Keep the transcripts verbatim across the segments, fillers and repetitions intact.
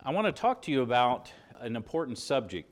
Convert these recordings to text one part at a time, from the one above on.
I want to talk to you about an important subject.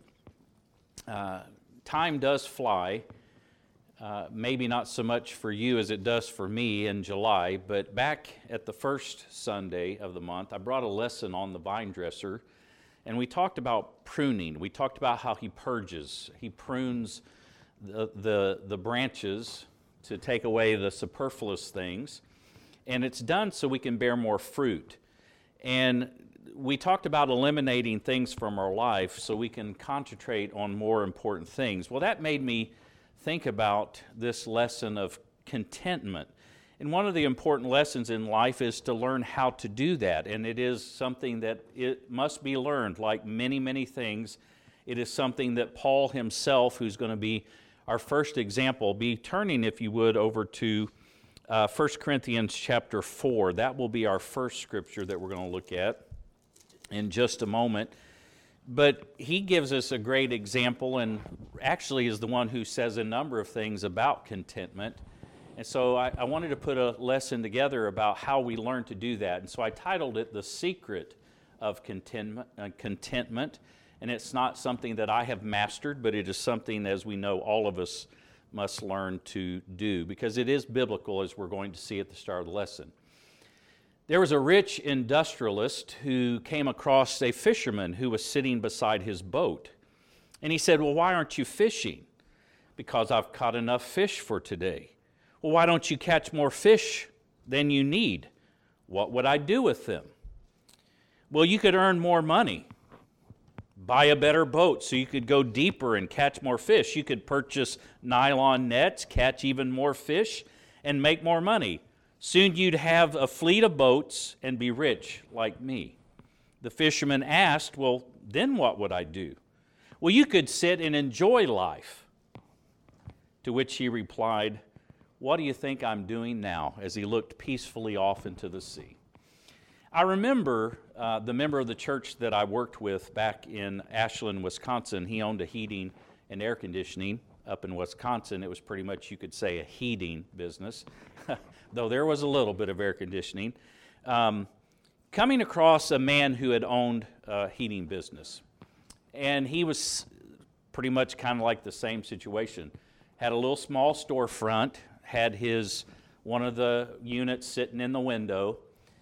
Uh, time does fly, uh, maybe not so much for you as it does for me in July, but back at the first Sunday of the month, I brought a lesson on the vine dresser, and we talked about pruning. We talked about how he purges. He prunes the, the, the branches to take away the superfluous things, and it's done so we can bear more fruit. And we talked about eliminating things from our life so we can concentrate on more important things. Well, that made me think about this lesson of contentment. And one of the important lessons in life is to learn how to do that. And it is something that it must be learned. Like many, many things, it is something that Paul himself, who's going to be our first example, be turning, if you would, over to uh, First Corinthians chapter four. That will be our first scripture that we're going to look at in just a moment. But he gives us a great example and actually is the one who says a number of things about contentment. And so I, I wanted to put a lesson together about how we learn to do that. And so I titled it The Secret of Contentment. Uh, contentment. And it's not something that I have mastered, but it is something, as we know, all of us must learn to do because it is biblical, as we're going to see at the start of the lesson. There was a rich industrialist who came across a fisherman who was sitting beside his boat. And he said, "Well, why aren't you fishing?" "Because I've caught enough fish for today." "Well, why don't you catch more fish than you need?" "What would I do with them?" "Well, you could earn more money. Buy a better boat so you could go deeper and catch more fish. You could purchase nylon nets, catch even more fish, and make more money. Soon you'd have a fleet of boats and be rich like me." The fisherman asked, "Well, then what would I do?" "Well, you could sit and enjoy life." To which he replied, "What do you think I'm doing now?" as he looked peacefully off into the sea. I remember uh, the member of the church that I worked with back in Ashland, Wisconsin. He owned a heating and air conditioning up in Wisconsin. It was pretty much, you could say, a heating business, though there was a little bit of air conditioning. Um, coming across a man who had owned a heating business, and he was pretty much kind of like the same situation. Had a little small storefront, had his one of the units sitting in the window,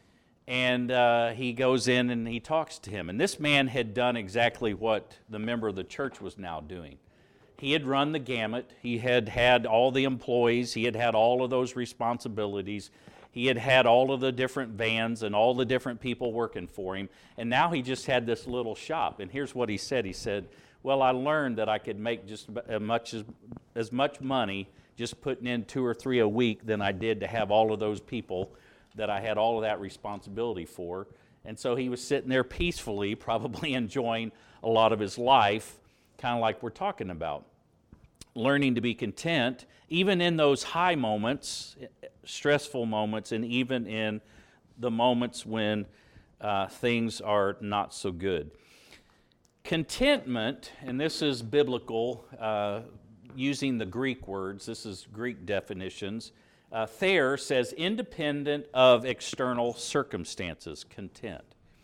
and uh, he goes in and he talks to him. And this man had done exactly what the member of the church was now doing. He had run the gamut. He had had all the employees. He had had all of those responsibilities. He had had all of the different vans and all the different people working for him. And now he just had this little shop. And here's what he said. He said, "Well, I learned that I could make just as much, as, as much money just putting in two or three a week than I did to have all of those people that I had all of that responsibility for." And so he was sitting there peacefully, probably enjoying a lot of his life, kind of like we're talking about. Learning to be content, even in those high moments, stressful moments, and even in the moments when uh, things are not so good. Contentment, and this is biblical, uh, using the Greek words, this is Greek definitions. Uh, Thayer says, independent of external circumstances, content.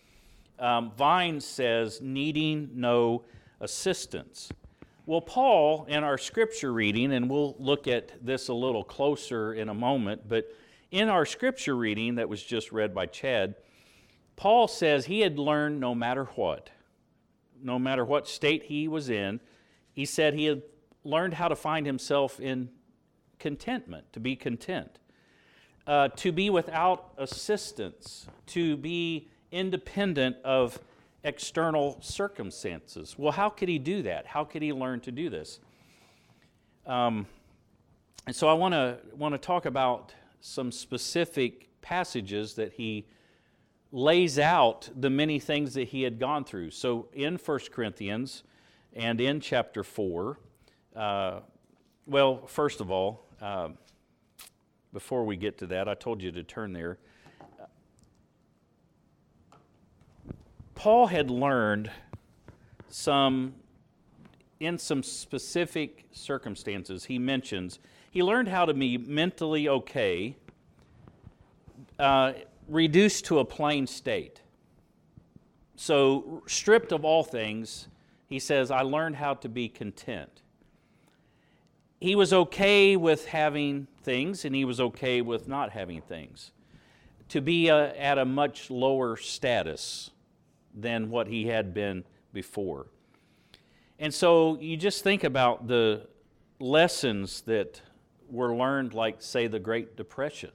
Um, Vine says, needing no assistance. Well, Paul, in our scripture reading, and we'll look at this a little closer in a moment, but in our scripture reading that was just read by Chad, Paul says he had learned no matter what, no matter what state he was in, he said he had learned how to find himself in contentment, to be content, uh, to be without assistance, to be independent of external circumstances. Well, how could he do that? How could he learn to do this? Um, and so I want to want to talk about some specific passages that he lays out the many things that he had gone through. So in First Corinthians and in chapter four, uh, well, first of all, uh, before we get to that, I told you to turn there. Paul had learned some, in some specific circumstances, he mentions, he learned how to be mentally okay, uh, reduced to a plain state. So, stripped of all things, he says, I learned how to be content. He was okay with having things, and he was okay with not having things. To be a, at a much lower status than what he had been before. And so you just think about the lessons that were learned, like, say, the Great Depression.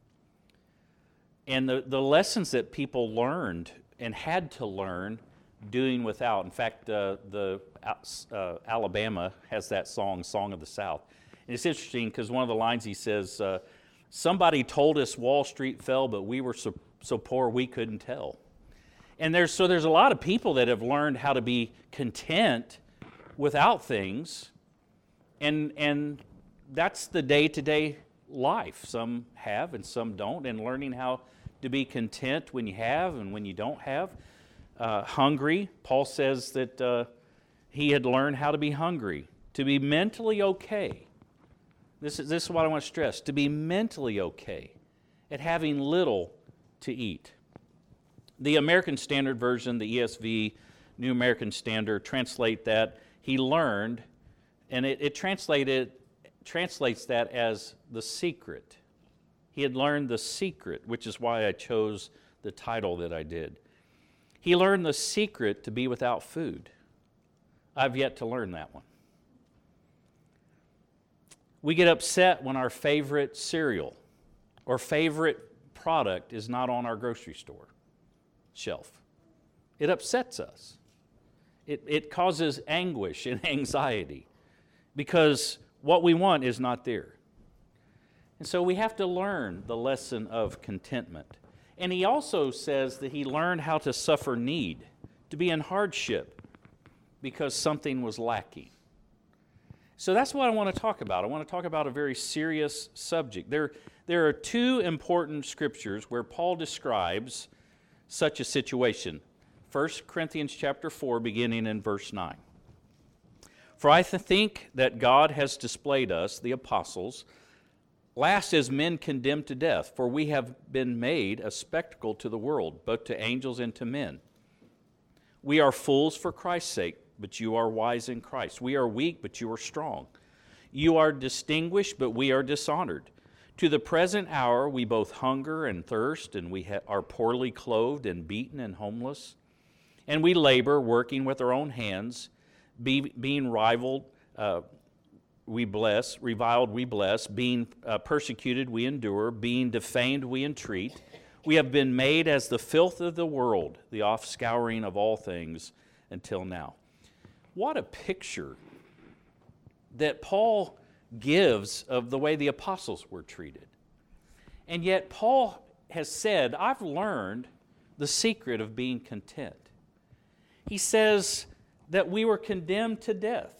And the, the lessons that people learned and had to learn doing without. In fact, uh, the uh, Alabama has that song, Song of the South. And it's interesting because one of the lines he says, uh, somebody told us Wall Street fell, but we were so, so poor we couldn't tell. And there's so there's a lot of people that have learned how to be content without things, and and that's the day-to-day life. Some have and some don't, and learning how to be content when you have and when you don't have. Uh, hungry, Paul says that uh, he had learned how to be hungry, to be mentally okay. This is, this is what I want to stress, to be mentally okay at having little to eat. The American Standard Version, the E S V, New American Standard, translate that he learned, and it, it translated translates that as the secret. He had learned the secret, which is why I chose the title that I did. He learned the secret to be without food. I've yet to learn that one. We get upset when our favorite cereal or favorite product is not on our grocery store shelf. It upsets us. It, it causes anguish and anxiety because what we want is not there. And so we have to learn the lesson of contentment. And he also says that he learned how to suffer need, to be in hardship because something was lacking. So that's what I want to talk about. I want to talk about a very serious subject. There, there are two important scriptures where Paul describes such a situation. First Corinthians chapter four, beginning in verse nine. For I th- think that God has displayed us, the apostles, last as men condemned to death, for we have been made a spectacle to the world, both to angels and to men. We are fools for Christ's sake, but you are wise in Christ. We are weak, but you are strong. You are distinguished, but we are dishonored. To the present hour we both hunger and thirst, and we ha- are poorly clothed and beaten and homeless. And we labor, working with our own hands, be, being rivaled, uh, we bless, reviled, we bless, being uh, persecuted, we endure, being defamed, we entreat. We have been made as the filth of the world, the offscouring of all things until now. What a picture that Paul gives of the way the apostles were treated. And yet Paul has said, I've learned the secret of being content. He says that we were condemned to death.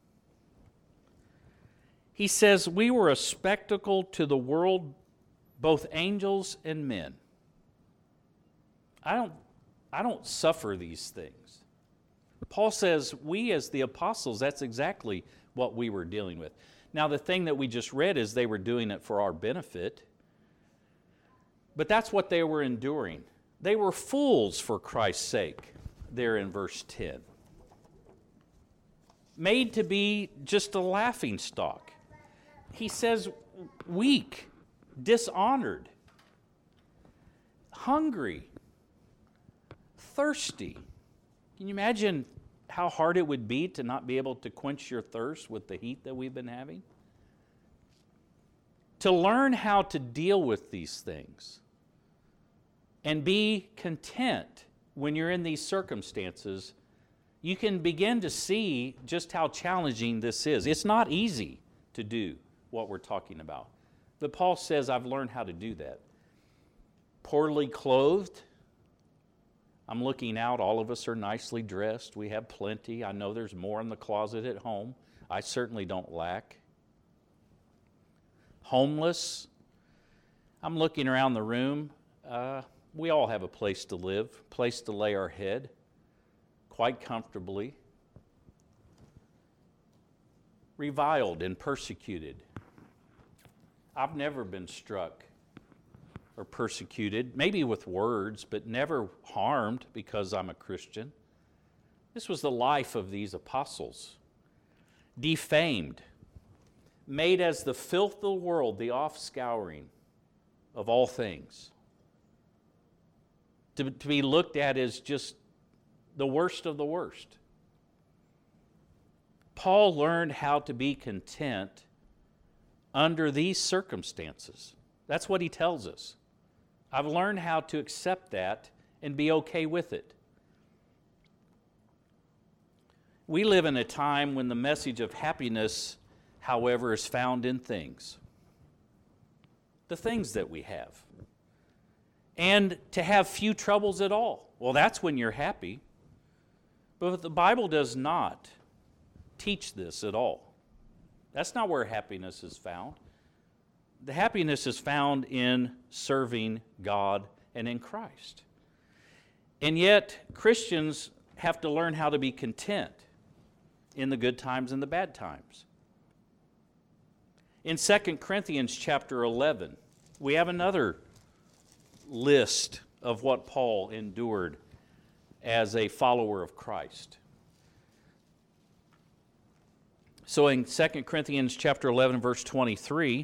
He says we were a spectacle to the world, both angels and men. I don't, I don't suffer these things. Paul says we as the apostles, that's exactly what we were dealing with. Now the thing that we just read is they were doing it for our benefit, but that's what they were enduring. They were fools for Christ's sake, there in verse ten. Made to be just a laughing stock. He says weak, dishonored, hungry, thirsty. Can you imagine how hard it would be to not be able to quench your thirst with the heat that we've been having? To learn how to deal with these things and be content when you're in these circumstances, you can begin to see just how challenging this is. It's not easy to do what we're talking about. But Paul says, I've learned how to do that. Poorly clothed. I'm looking out, all of us are nicely dressed. We have plenty. I know there's more in the closet at home. I certainly don't lack. Homeless. I'm looking around the room. Uh, we all have a place to live, place to lay our head, quite comfortably. Reviled and persecuted. I've never been struck or persecuted, maybe with words, but never harmed because I'm a Christian. This was the life of these apostles. Defamed, made as the filth of the world, the offscouring of all things. To, to be looked at as just the worst of the worst. Paul learned how to be content under these circumstances. That's what he tells us. I've learned how to accept that and be okay with it. We live in a time when the message of happiness, however, is found in things. The things that we have. And to have few troubles at all. Well, that's when you're happy. But the Bible does not teach this at all. That's not where happiness is found. The happiness is found in serving God and in Christ. And yet, Christians have to learn how to be content in the good times and the bad times. In Second Corinthians chapter eleven, we have another list of what Paul endured as a follower of Christ. So in Second Corinthians chapter eleven, verse twenty-three,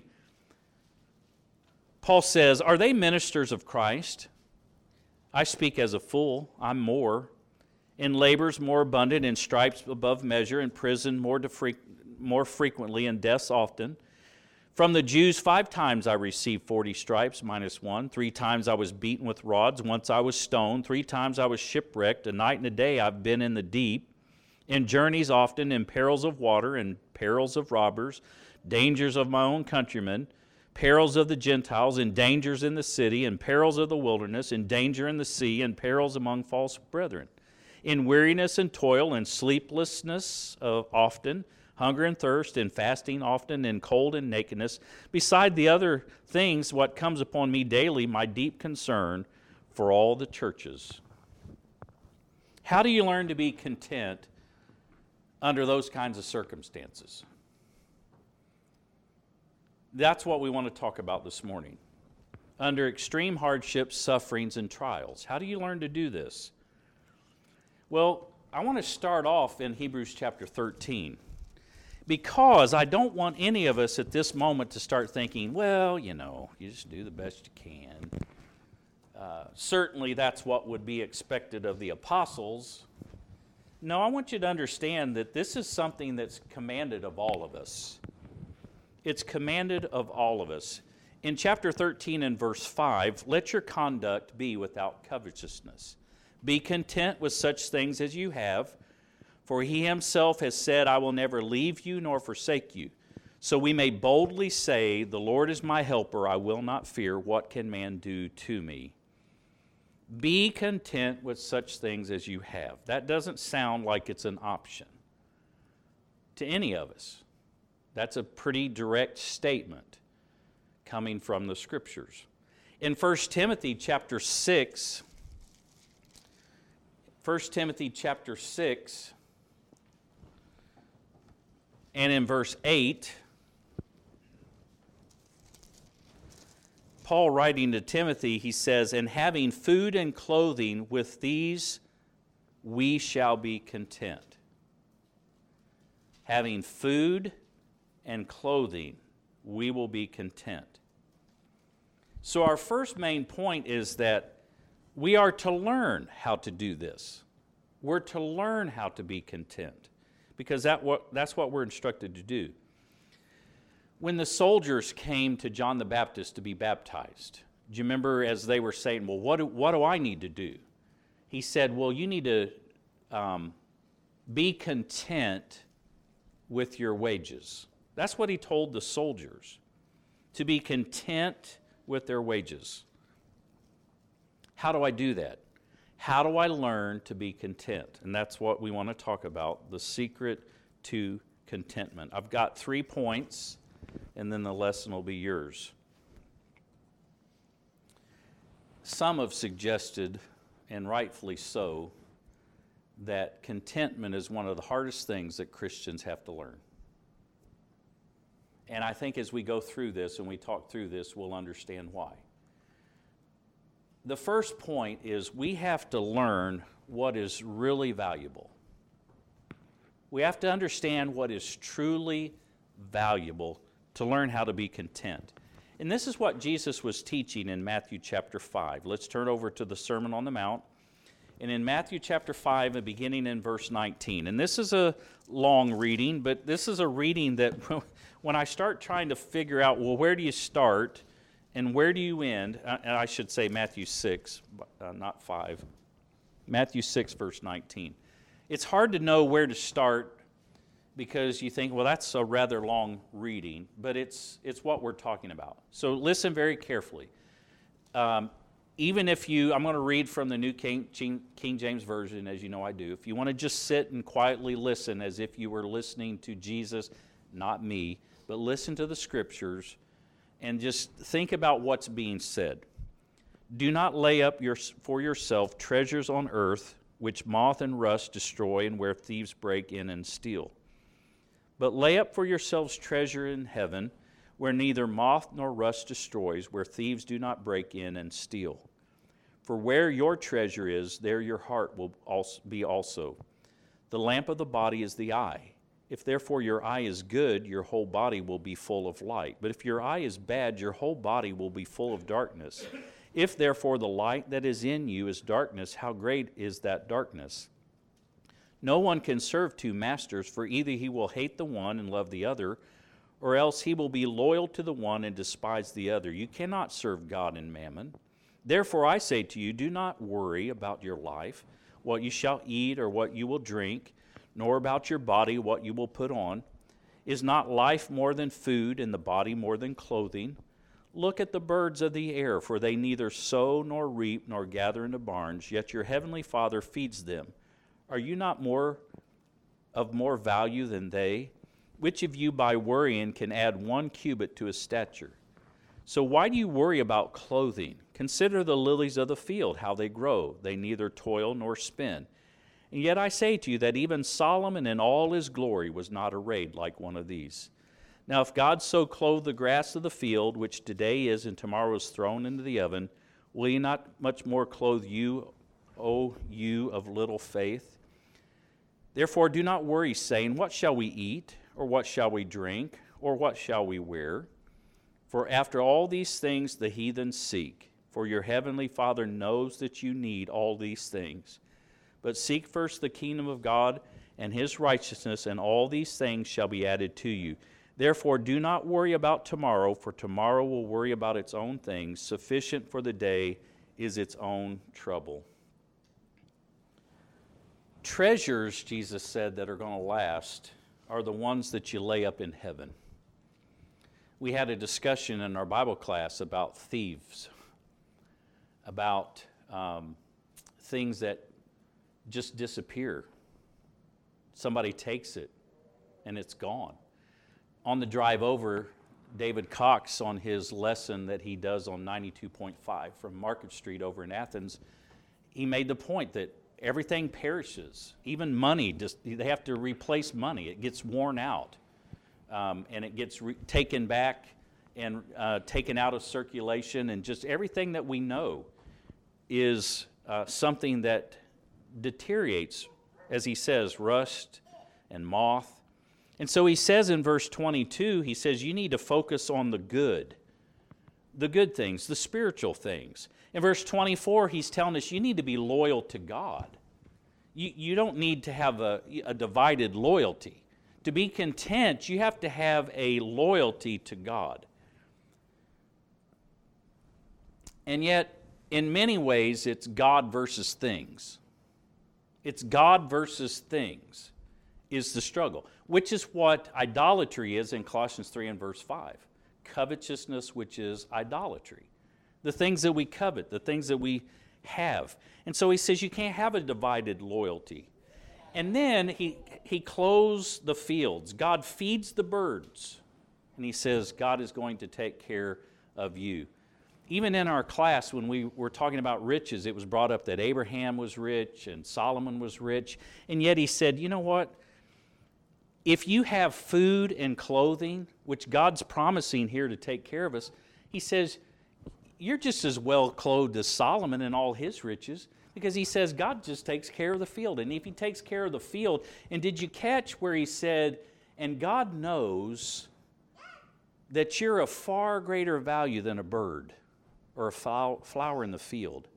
Paul says, "Are they ministers of Christ? I speak as a fool, I'm more. In labors more abundant, in stripes above measure, in prison more, defre- more frequently, in deaths often. From the Jews five times I received forty stripes, minus one. Three times I was beaten with rods. Once I was stoned. Three times I was shipwrecked. A night and a day I've been in the deep. In journeys often, in perils of water, in perils of robbers, dangers of my own countrymen, perils of the Gentiles, in dangers in the city, in perils of the wilderness, in danger in the sea, in perils among false brethren. In weariness and toil, in sleeplessness uh, often, hunger and thirst, in fasting often, in cold and nakedness. Beside the other things, what comes upon me daily, my deep concern for all the churches." How do you learn to be content under those kinds of circumstances? That's what we want to talk about this morning. Under extreme hardships, sufferings, and trials. How do you learn to do this? Well, I want to start off in Hebrews chapter thirteen, because I don't want any of us at this moment to start thinking, well, you know, you just do the best you can. Uh, certainly that's what would be expected of the apostles. No, I want you to understand that this is something that's commanded of all of us. It's commanded of all of us. In chapter thirteen and verse five, "Let your conduct be without covetousness. Be content with such things as you have, for he himself has said, I will never leave you nor forsake you. So we may boldly say, the Lord is my helper, I will not fear. What can man do to me?" Be content with such things as you have. That doesn't sound like it's an option to any of us. That's a pretty direct statement coming from the Scriptures. In First Timothy chapter six, First Timothy chapter six, and in verse eight, Paul writing to Timothy, he says, "And having food and clothing, with these we shall be content." Having food and clothing, we will be content. So our first main point is that we are to learn how to do this. We're to learn how to be content, because that what, that's what we're instructed to do. When the soldiers came to John the Baptist to be baptized, do you remember as they were saying, well, what do, what do I need to do? He said, well, you need to um, be content with your wages. That's what he told the soldiers, to be content with their wages. How do I do that? How do I learn to be content? And that's what we want to talk about, the secret to contentment. I've got three points, and then the lesson will be yours. Some have suggested, and rightfully so, that contentment is one of the hardest things that Christians have to learn. And I think as we go through this and we talk through this, we'll understand why. the first point is we have to learn what is really valuable. We have to understand what is truly valuable to learn how to be content. And this is what Jesus was teaching in Matthew chapter five. Let's turn over to the Sermon on the Mount. And in Matthew chapter five, and beginning in verse nineteen. And this is a long reading, but this is a reading that when I start trying to figure out, well, where do you start and where do you end? And I should say Matthew six, uh, not five. Matthew six, verse nineteen. It's hard to know where to start because you think, well, that's a rather long reading, but it's it's what we're talking about. So listen very carefully. Um, even if you, I'm going to read from the New King, King James Version, as you know I do. If you want to just sit and quietly listen as if you were listening to Jesus, not me, but listen to the Scriptures and just think about what's being said. Do not lay up your, for yourself treasures on earth, which moth and rust destroy and where thieves break in and steal. But lay up for yourselves treasure in heaven, where neither moth nor rust destroys, where thieves do not break in and steal. For where your treasure is, there your heart will also be also. The lamp of the body is the eye. If therefore your eye is good, your whole body will be full of light. But if your eye is bad, your whole body will be full of darkness. If therefore the light that is in you is darkness, how great is that darkness? No one can serve two masters, for either he will hate the one and love the other, or else he will be loyal to the one and despise the other. You cannot serve God and mammon. Therefore I say to you, do not worry about your life, what you shall eat or what you will drink, nor about your body, what you will put on. Is not life more than food, and the body more than clothing? Look at the birds of the air, for they neither sow nor reap nor gather into barns, yet your heavenly Father feeds them. Are you not more of more value than they? Which of you by worrying can add one cubit to his stature? So why do you worry about clothing? Consider the lilies of the field, how they grow. They neither toil nor spin. And yet I say to you that even Solomon in all his glory was not arrayed like one of these. Now if God so clothe the grass of the field, which today is and tomorrow is thrown into the oven, will he not much more clothe you, O you of little faith? Therefore do not worry, saying, what shall we eat, or what shall we drink, or what shall we wear? For after all these things the heathen seek, for your heavenly Father knows that you need all these things. But seek first the kingdom of God and his righteousness, and all these things shall be added to you. Therefore do not worry about tomorrow, for tomorrow will worry about its own things. Sufficient for the day is its own trouble. Treasures, Jesus said, that are going to last are the ones that you lay up in heaven. We had a discussion in our Bible class about thieves, about um, things that just disappear. Somebody takes it, and it's gone. On the drive over, David Cox, on his lesson that he does on ninety-two point five from Market Street over in Athens, he made the point that everything perishes. Even money, just they have to replace money. It gets worn out, um, and it gets re- taken back and uh, taken out of circulation, and just everything that we know is uh, something that deteriorates, as he says, rust and moth. And so he says in verse twenty-two, he says you need to focus on the good, the good things, the spiritual things. In verse twenty-four, he's telling us you need to be loyal to God. You, you don't need to have a, a divided loyalty. To be content, you have to have a loyalty to God. And yet, in many ways, it's God versus things. It's God versus things is the struggle, which is what idolatry is in Colossians three and verse five. Covetousness, which is idolatry. The things that we covet, the things that we have. And so he says you can't have a divided loyalty. And then he, he clothes the fields. God feeds the birds. And he says God is going to take care of you. Even in our class, when we were talking about riches, it was brought up that Abraham was rich and Solomon was rich. And yet he said, you know what? If you have food and clothing, which God's promising here to take care of us, he says, you're just as well clothed as Solomon in all his riches, because he says God just takes care of the field. And if he takes care of the field, and did you catch where he said, and God knows that you're of far greater value than a bird or a flower in the field.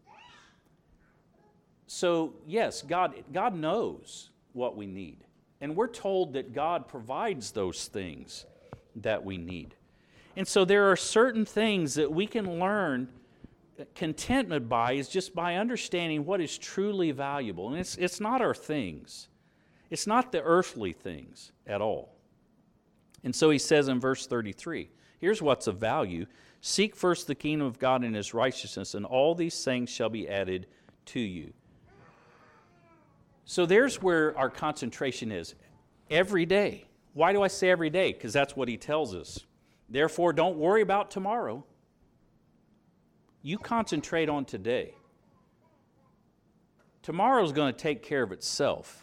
So yes, God, God knows what we need. And we're told that God provides those things that we need. And so there are certain things that we can learn contentment by, is just by understanding what is truly valuable. And it's, it's not our things. It's not the earthly things at all. And so he says in verse thirty-three, here's what's of value. Seek first the kingdom of God and his righteousness, and all these things shall be added to you. So there's where our concentration is. Every day. Why do I say every day? Because that's what he tells us. Therefore, don't worry about tomorrow. You concentrate on today. Tomorrow's going to take care of itself.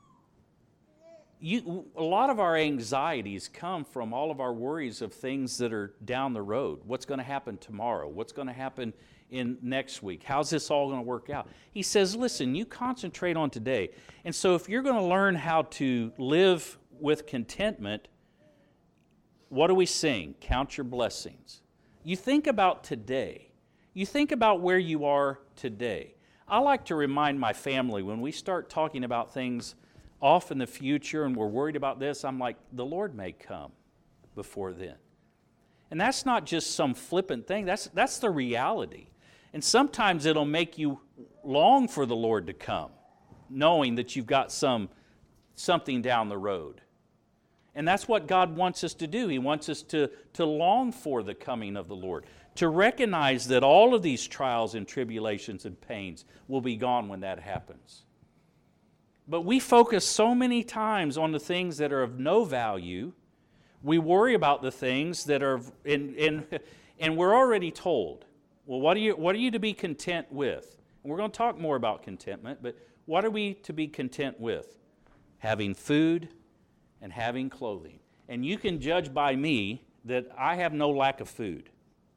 You, a lot of our anxieties come from all of our worries of things that are down the road. What's going to happen tomorrow? What's going to happen in next week? How's this all going to work out? He says, listen, you concentrate on today. And so if you're going to learn how to live with contentment, what do we sing? Count your blessings. You think about today. You think about where you are today. I like to remind my family when we start talking about things off in the future and we're worried about this, I'm like, the Lord may come before then. And that's not just some flippant thing. That's, that's the reality. And sometimes it'll make you long for the Lord to come, knowing that you've got some something down the road. And that's what God wants us to do. He wants us to, to long for the coming of the Lord, to recognize that all of these trials and tribulations and pains will be gone when that happens. But we focus so many times on the things that are of no value. We worry about the things that are, in, in, and we're already told, well, what are you, what are you to be content with? And we're going to talk more about contentment, but what are we to be content with? Having food and having clothing. And you can judge by me that I have no lack of food.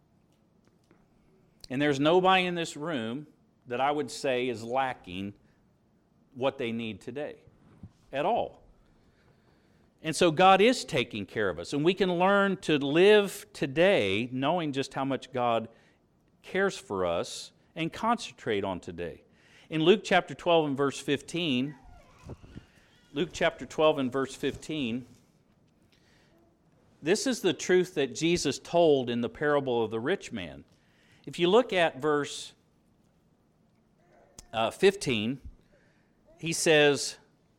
And there's nobody in this room that I would say is lacking what they need today at all. And so God is taking care of us. And we can learn to live today knowing just how much God cares for us and concentrate on today. In Luke chapter twelve and verse fifteen, Luke chapter twelve and verse fifteen, this is the truth that Jesus told in the parable of the rich man. If you look at verse uh, fifteen, he says,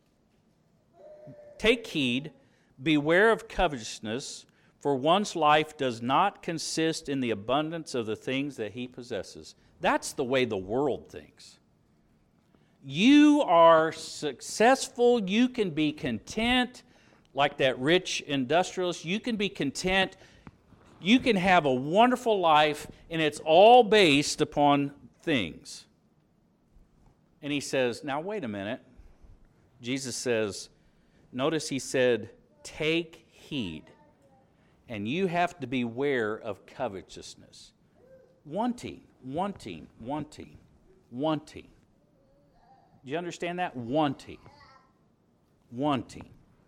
take heed, beware of covetousness, for one's life does not consist in the abundance of the things that he possesses. That's the way the world thinks. You are successful, you can be content, like that rich industrialist, you can be content, you can have a wonderful life, and it's all based upon things. And he says, now wait a minute. Jesus says, notice he said, take heed. And you have to beware of covetousness. Wanting, wanting, wanting, wanting. Do you understand that? Wanting. Wanting.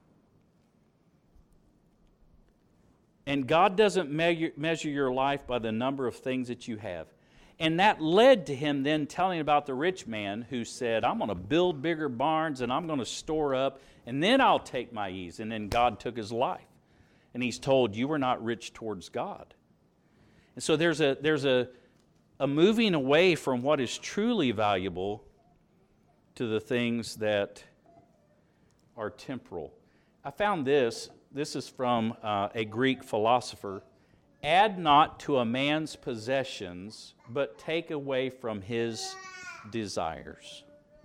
And God doesn't measure, measure your life by the number of things that you have. And that led to him then telling about the rich man who said, I'm going to build bigger barns and I'm going to store up and then I'll take my ease. And then God took his life. And he's told, you were not rich towards God. And so there's a, there's a, a moving away from what is truly valuable to the things that are temporal. I found this. This is from uh, a Greek philosopher. Add not to a man's possessions, but take away from his desires.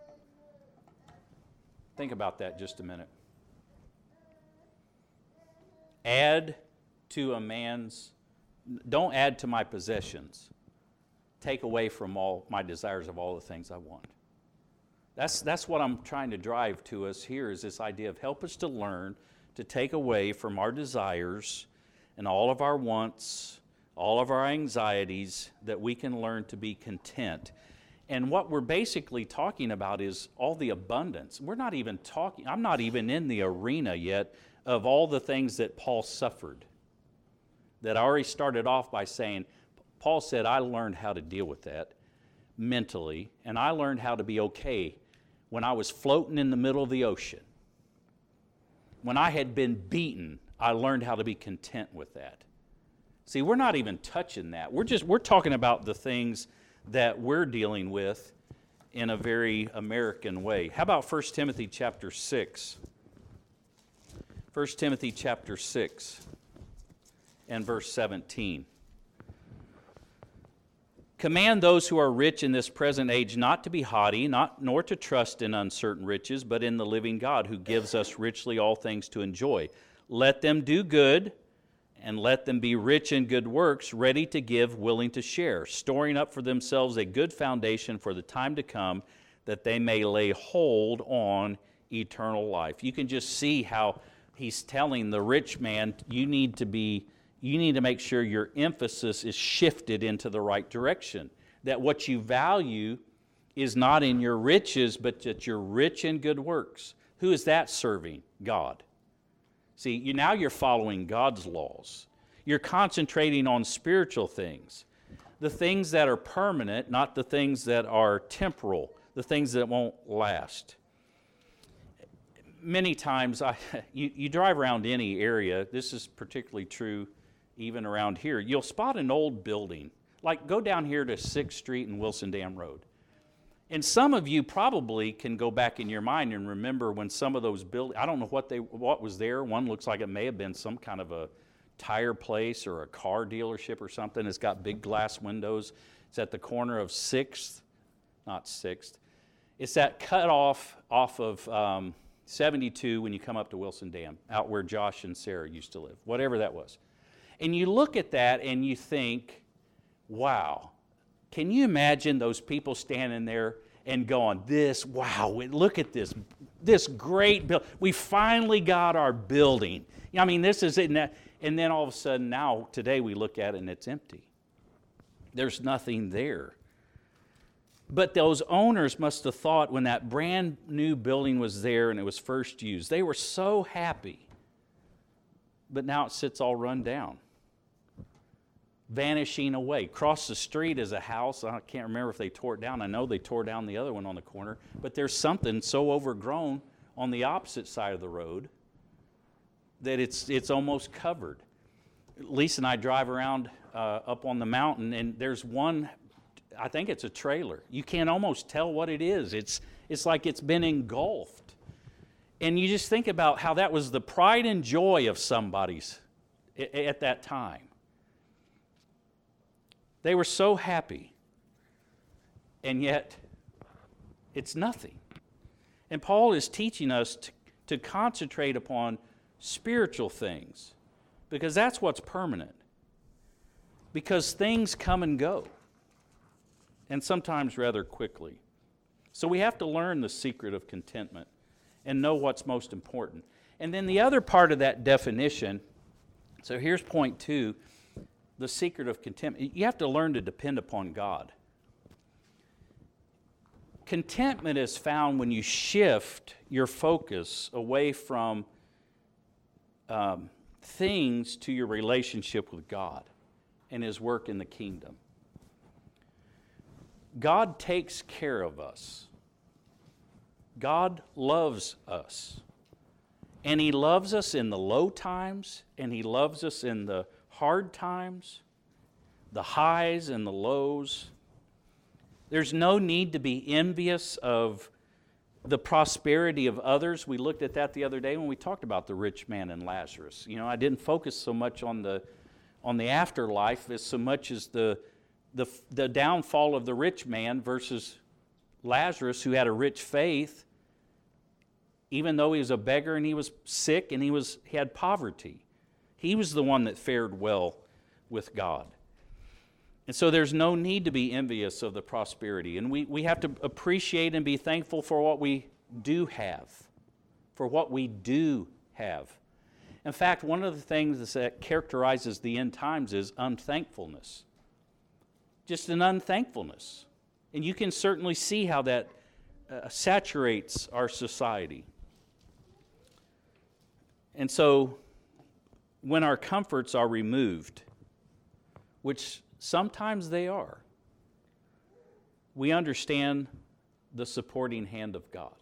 Think about that just a minute. Add to a man's, don't add to my possessions. Take away from all my desires of all the things I want. That's, that's what I'm trying to drive to us here, is this idea of help us to learn to take away from our desires and all of our wants, all of our anxieties, that we can learn to be content. And what we're basically talking about is all the abundance. We're not even talking, I'm not even in the arena yet of all the things that Paul suffered. That I already started off by saying, Paul said, I learned how to deal with that mentally, and I learned how to be okay when I was floating in the middle of the ocean. When I had been beaten, I learned how to be content with that. See, we're not even touching that. We're just, we're talking about the things that we're dealing with in a very American way. How about First Timothy chapter six? First Timothy chapter six and verse seventeen. Command those who are rich in this present age not to be haughty, not, nor to trust in uncertain riches, but in the living God, who gives us richly all things to enjoy. Let them do good, and let them be rich in good works, ready to give, willing to share, storing up for themselves a good foundation for the time to come, that they may lay hold on eternal life. You can just see how he's telling the rich man, you need to be You need to make sure your emphasis is shifted into the right direction. That what you value is not in your riches, but that you're rich in good works. Who is that serving? God. See, you, now you're following God's laws. You're concentrating on spiritual things. The things that are permanent, not the things that are temporal, the things that won't last. Many times, I, you, you drive around any area, this is particularly true even around here, you'll spot an old building. Like go down here to sixth street and Wilson Dam Road. And some of you probably can go back in your mind and remember when some of those buildings, I don't know what they what was there. One looks like it may have been some kind of a tire place or a car dealership or something. It's got big glass windows. It's at the corner of sixth, not sixth. It's that cut off off of um, seventy-two when you come up to Wilson Dam, out where Josh and Sarah used to live, whatever that was. And you look at that and you think, wow, can you imagine those people standing there and going, this, wow, look at this, this great building. We finally got our building. I mean, this is it. And then all of a sudden now, today we look at it and it's empty. There's nothing there. But those owners must have thought when that brand new building was there and it was first used, they were so happy. But now it sits all run down, vanishing away. Across the street is a house. I can't remember if they tore it down. I know they tore down the other one on the corner. But there's something so overgrown on the opposite side of the road that it's it's almost covered. Lisa and I drive around uh, up on the mountain, and there's one, I think it's a trailer. You can't almost tell what it is. It's it's like it's been engulfed. And you just think about how that was the pride and joy of somebody's at that time. They were so happy, and yet it's nothing. And Paul is teaching us to, to concentrate upon spiritual things, because that's what's permanent. Because things come and go, and sometimes rather quickly. So we have to learn the secret of contentment and know what's most important. And then the other part of that definition, so here's point two, the secret of contentment. You have to learn to depend upon God. Contentment is found when you shift your focus away from um, things to your relationship with God and His work in the kingdom. God takes care of us. God loves us. And He loves us in the low times, and He loves us in the hard times, the highs and the lows. There's no need to be envious of the prosperity of others. We looked at that the other day when we talked about the rich man and Lazarus. You know, I didn't focus so much on the on the afterlife as so much as the the, the downfall of the rich man versus Lazarus, who had a rich faith, even though he was a beggar and he was sick and he was he had poverty. He was the one that fared well with God. And so there's no need to be envious of the prosperity. And we, we have to appreciate and be thankful for what we do have. For what we do have. In fact, one of the things that characterizes the end times is unthankfulness. Just an unthankfulness. And you can certainly see how that uh, saturates our society. And so, when our comforts are removed, which sometimes they are, we understand the supporting hand of God.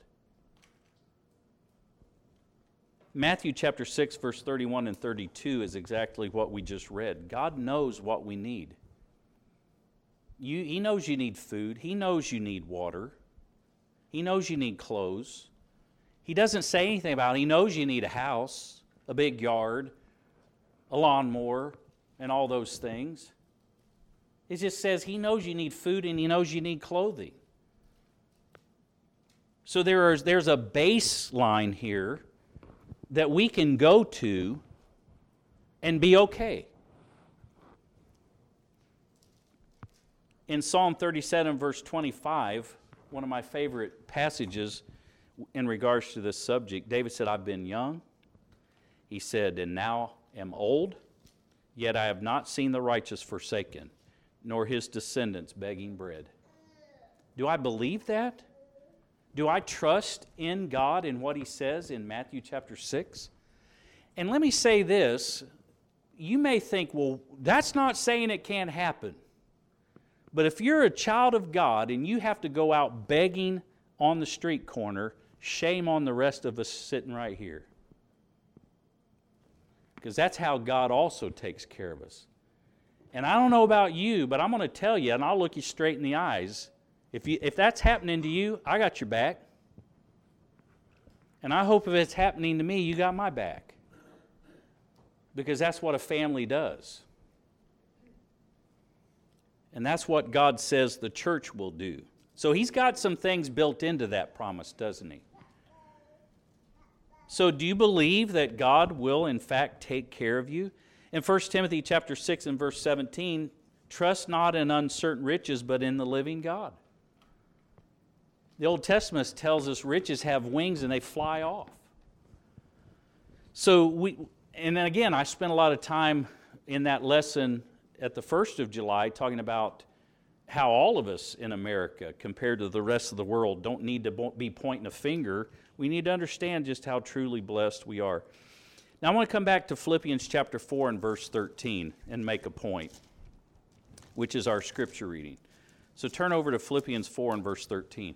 Matthew chapter six, verse thirty-one and thirty-two is exactly what we just read. God knows what we need. You, he knows you need food. He knows you need water. He knows you need clothes. He doesn't say anything about it. He knows you need a house, a big yard, a lawnmower, and all those things. It just says He knows you need food and He knows you need clothing. So there is, there's a baseline here that we can go to and be okay. In Psalm thirty-seven, verse twenty-five, one of my favorite passages in regards to this subject, David said, I've been young. He said, and now am old, yet I have not seen the righteous forsaken, nor his descendants begging bread. Do I believe that? Do I trust in God and what He says in Matthew chapter six? And let me say this, you may think, well, that's not saying it can't happen. But if you're a child of God and you have to go out begging on the street corner, shame on the rest of us sitting right here. Because that's how God also takes care of us. And I don't know about you, but I'm going to tell you, and I'll look you straight in the eyes, if you, if that's happening to you, I got your back. And I hope if it's happening to me, you got my back. Because that's what a family does. And that's what God says the church will do. So He's got some things built into that promise, doesn't He? So do you believe that God will in fact take care of you? In First Timothy chapter six and verse seventeen, trust not in uncertain riches, but in the living God. The Old Testament tells us riches have wings and they fly off. So we, and then again, I spent a lot of time in that lesson at the first of July talking about how all of us in America, compared to the rest of the world, don't need to be pointing a finger. We need to understand just how truly blessed we are. Now I want to come back to Philippians chapter four and verse thirteen and make a point, which is our scripture reading. So turn over to Philippians four and verse thirteen.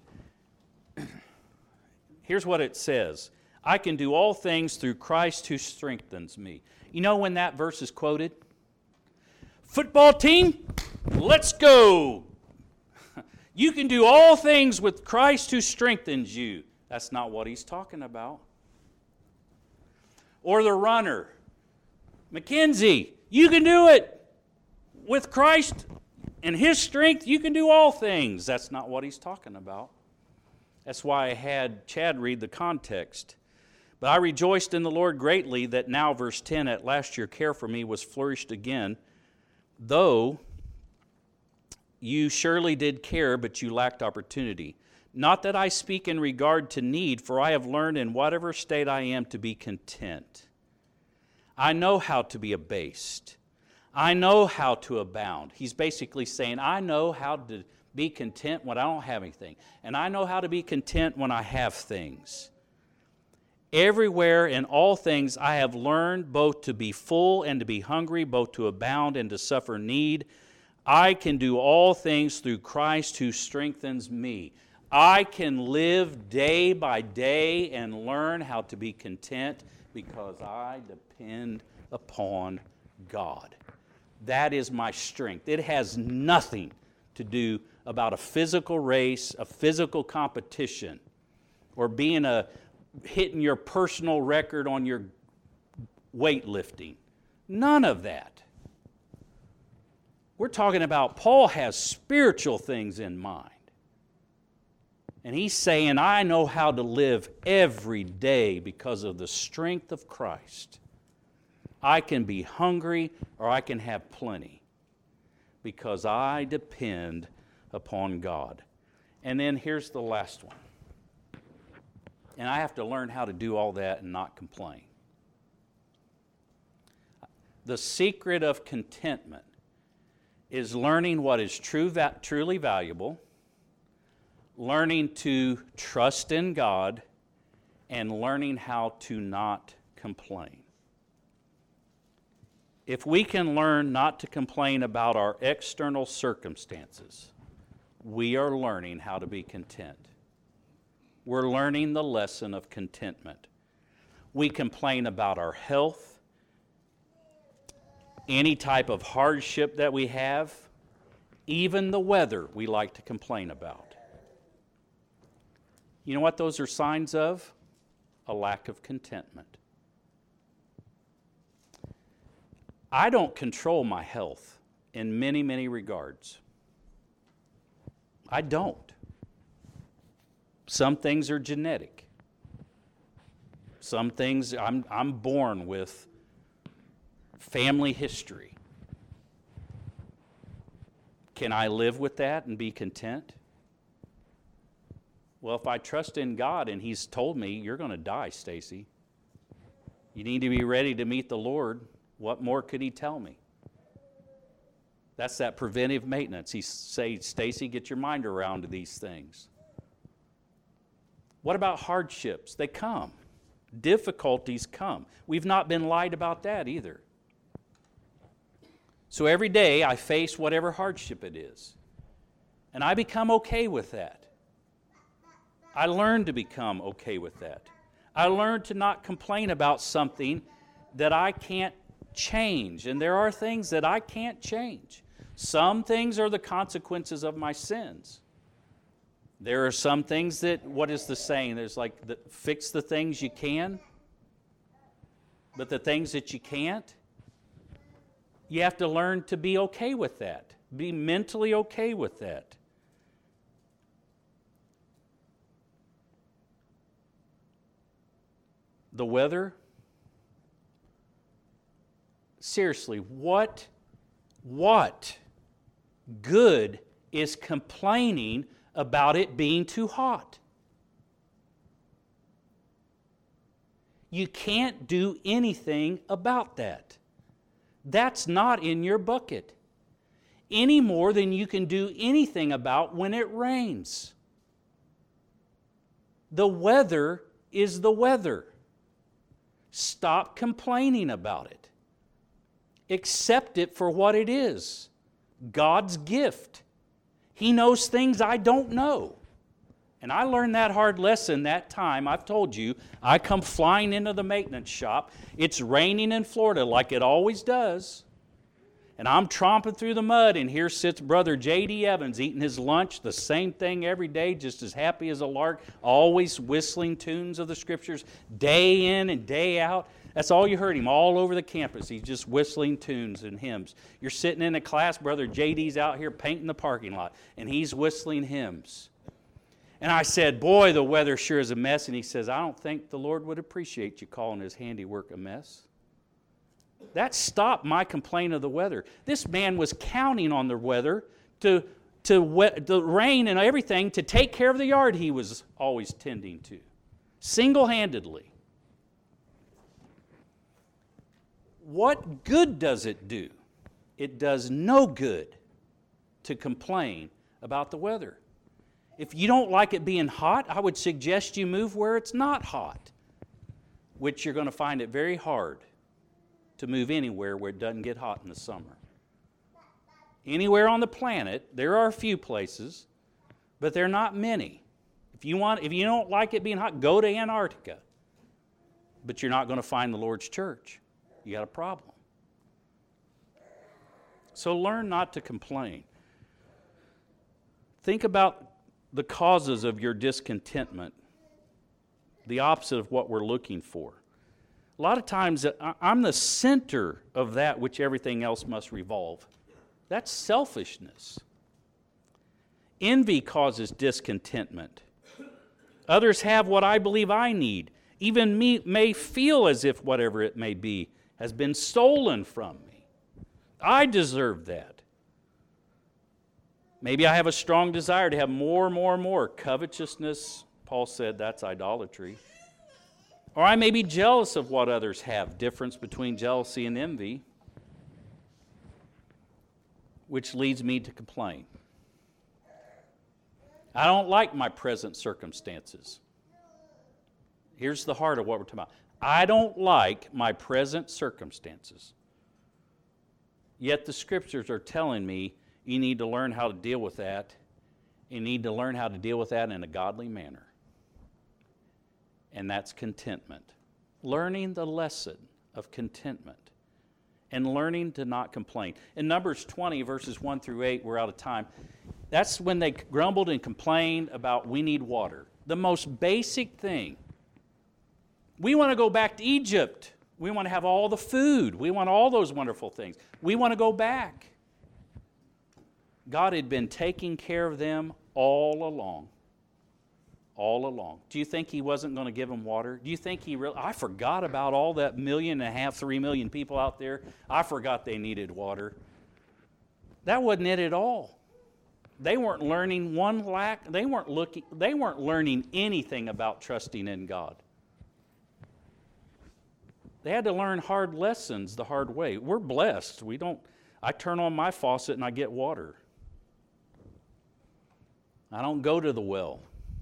Here's what it says. I can do all things through Christ who strengthens me. You know when that verse is quoted? Football team, let's go. You can do all things with Christ who strengthens you. That's not what he's talking about. Or the runner, Mackenzie, you can do it. With Christ and His strength, you can do all things. That's not what he's talking about. That's why I had Chad read the context. But I rejoiced in the Lord greatly that now, verse ten, at last your care for me was flourished again, though you surely did care, but you lacked opportunity. Not that I speak in regard to need, for I have learned in whatever state I am to be content. I know how to be abased. I know how to abound. He's basically saying, I know how to be content when I don't have anything. And I know how to be content when I have things. Everywhere in all things I have learned both to be full and to be hungry, both to abound and to suffer need. I can do all things through Christ who strengthens me. I can live day by day and learn how to be content because I depend upon God. That is my strength. It has nothing to do about a physical race, a physical competition, or being a hitting your personal record on your weightlifting. None of that. We're talking about Paul has spiritual things in mind. And he's saying, I know how to live every day because of the strength of Christ. I can be hungry or I can have plenty because I depend upon God. And then here's the last one. And I have to learn how to do all that and not complain. The secret of contentment is learning what is true, va- truly valuable, learning to trust in God, and learning how to not complain. If we can learn not to complain about our external circumstances, we are learning how to be content. We're learning the lesson of contentment. We complain about our health, any type of hardship that we have, even the weather we like to complain about. You know what those are signs of? A lack of contentment. I don't control my health in many, many regards. I don't. Some things are genetic. Some things I'm, I'm born with family history. Can I live with that and be content? Well, if I trust in God and He's told me, you're going to die, Stacy. You need to be ready to meet the Lord. What more could He tell me? That's that preventive maintenance. He says, Stacy, get your mind around these things. What about hardships? They come. Difficulties come. We've not been lied about that either. So every day I face whatever hardship it is. And I become okay with that. I learn to become okay with that. I learn to not complain about something that I can't change. And there are things that I can't change. Some things are the consequences of my sins. There are some things that, what is the saying? There's like, the, fix the things you can, but the things that you can't, you have to learn to be okay with that. Be mentally okay with that. The weather? Seriously, what, what good is complaining about it being too hot? You can't do anything about that. That's not in your bucket. Any more than you can do anything about when it rains. The weather is the weather. Stop complaining about it. Accept it for what it is. God's gift. He knows things I don't know. And I learned that hard lesson that time. I've told you, I come flying into the maintenance shop. It's raining in Florida like it always does. And I'm tromping through the mud, and here sits Brother J D Evans eating his lunch, the same thing every day, just as happy as a lark, always whistling tunes of the Scriptures, day in and day out. That's all you heard him all over the campus. He's just whistling tunes and hymns. You're sitting in a class, Brother J D's out here painting the parking lot, and he's whistling hymns. And I said, boy, the weather sure is a mess. And he says, I don't think the Lord would appreciate you calling His handiwork a mess. That stopped my complaint of the weather. This man was counting on the weather to, to wet, the rain and everything to take care of the yard he was always tending to, single-handedly. What good does it do? It does no good to complain about the weather. If you don't like it being hot, I would suggest you move where it's not hot, which you're going to find it very hard to move anywhere where it doesn't get hot in the summer. Anywhere on the planet, there are a few places, but there are not many. If you want, if you don't like it being hot, go to Antarctica. But you're not going to find the Lord's church. You got a problem. So learn not to complain. Think about the causes of your discontentment, the opposite of what we're looking for. A lot of times, I'm the center of that which everything else must revolve. That's selfishness. Envy causes discontentment. Others have what I believe I need. Even me may feel as if whatever it may be has been stolen from me. I deserve that. Maybe I have a strong desire to have more, more, more. Covetousness, Paul said, that's idolatry. Or I may be jealous of what others have. Difference between jealousy and envy. which leads me to complain. I don't like my present circumstances. Here's the heart of what we're talking about. I don't like my present circumstances. Yet the Scriptures are telling me you need to learn how to deal with that. You need to learn how to deal with that in a godly manner. And that's contentment. Learning the lesson of contentment. And learning to not complain. In Numbers twenty, verses one through eight, we're out of time. That's when they grumbled and complained about we need water. The most basic thing. We want to go back to Egypt. We want to have all the food. We want all those wonderful things. We want to go back. God had been taking care of them all along. All along. Do you think He wasn't going to give them water? Do you think He really... I forgot about all that million and a half, three million people out there. I forgot they needed water. That wasn't it at all. They weren't learning one lack. They weren't looking. They weren't learning anything about trusting in God. They had to learn hard lessons the hard way. We're blessed. We don't. I turn on my faucet and I get water. I don't go to the well.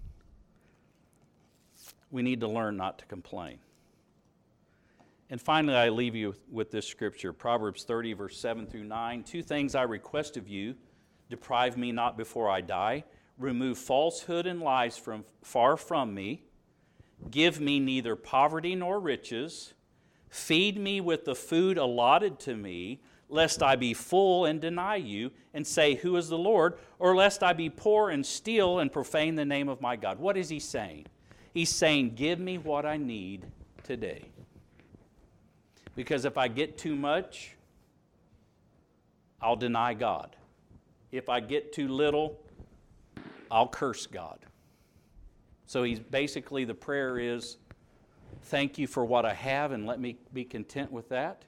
We need to learn not to complain. And finally, I leave you with this scripture, Proverbs thirty, verse seven through nine. Two things I request of you, deprive me not before I die. Remove falsehood and lies from far from me. Give me neither poverty nor riches. Feed me with the food allotted to me, lest I be full and deny you, and say, who is the Lord? Or lest I be poor and steal and profane the name of my God. What is he saying? He's saying, give me what I need today. Because if I get too much, I'll deny God. If I get too little, I'll curse God. So he's basically, the prayer is, thank you for what I have and let me be content with that.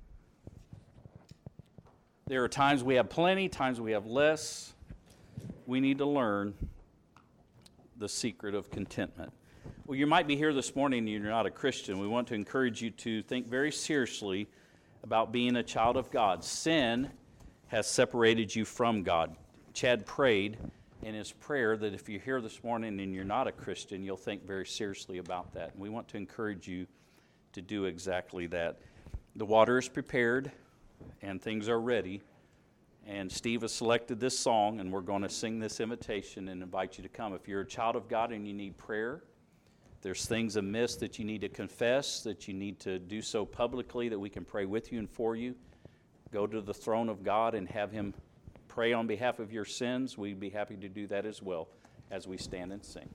There are times we have plenty, times we have less. We need to learn the secret of contentment. Well, you might be here this morning and you're not a Christian. We want to encourage you to think very seriously about being a child of God. Sin has separated you from God. Chad prayed in his prayer that if you're here this morning and you're not a Christian, you'll think very seriously about that. And we want to encourage you to do exactly that. The water is prepared and things are ready. And Steve has selected this song, and we're going to sing this invitation and invite you to come. If you're a child of God and you need prayer, if there's things amiss that you need to confess, that you need to do so publicly, that we can pray with you and for you, go to the throne of God and have him pray on behalf of your sins. We'd be happy to do that as well as we stand and sing.